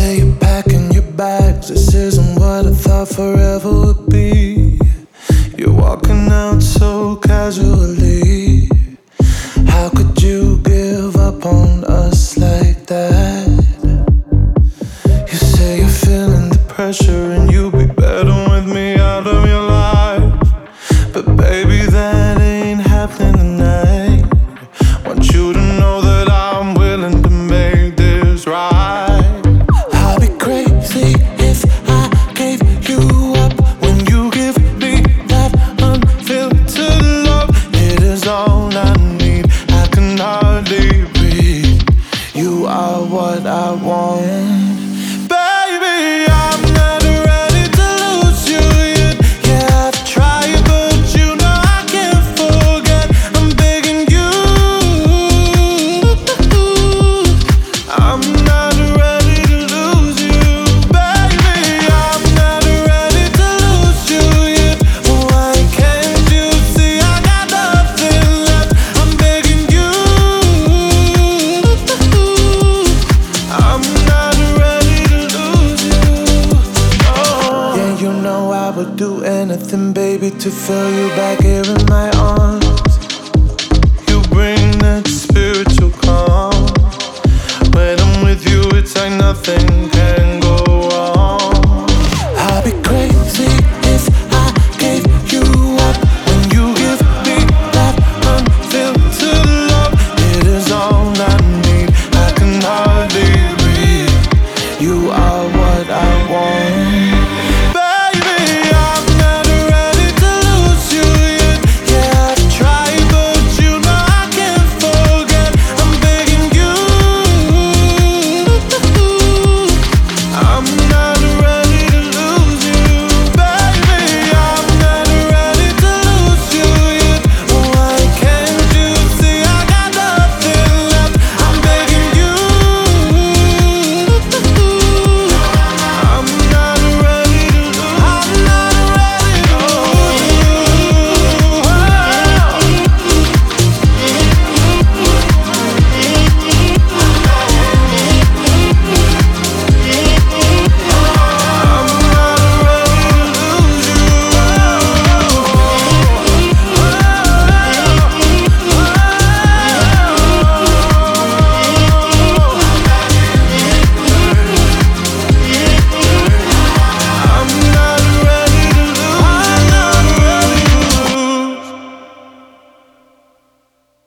say you're packing your bags. This isn't what I thought forever would be. You're walking out so casually. How could you give up on us like that? You say you're feeling the pressure and you'll be better with me out of your life. But baby, that ain't happening tonight. Want you to know that I'm willing to make this right. I'll be crazy if I gave you up when you give me that unfiltered love. It is all I need, I can hardly breathe. You are what I want. Baby, I'm not ready to lose you yet. Yeah, I've tried, but you know I can't forget. I'm begging you. I'm not ready to lose you. Baby, I'm not ready to lose you yet. Why can't you see I got nothing left? I'm begging you. I'm not ready to lose you. Oh. Yeah, you know I would do anything, baby, to feel you back here in my arms. You bring that spiritual calm. When I'm with you, it's like nothing can